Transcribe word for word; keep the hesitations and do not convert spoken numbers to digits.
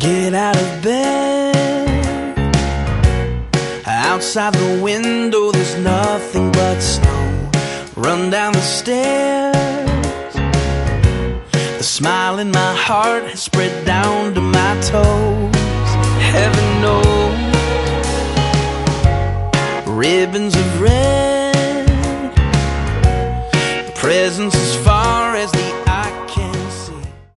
Get out of bed. Outside the window there's nothing but snow. Run down the stairs. The smile in my heart has spread down to my toes. Heaven knows, ribbons of red, presents as far as the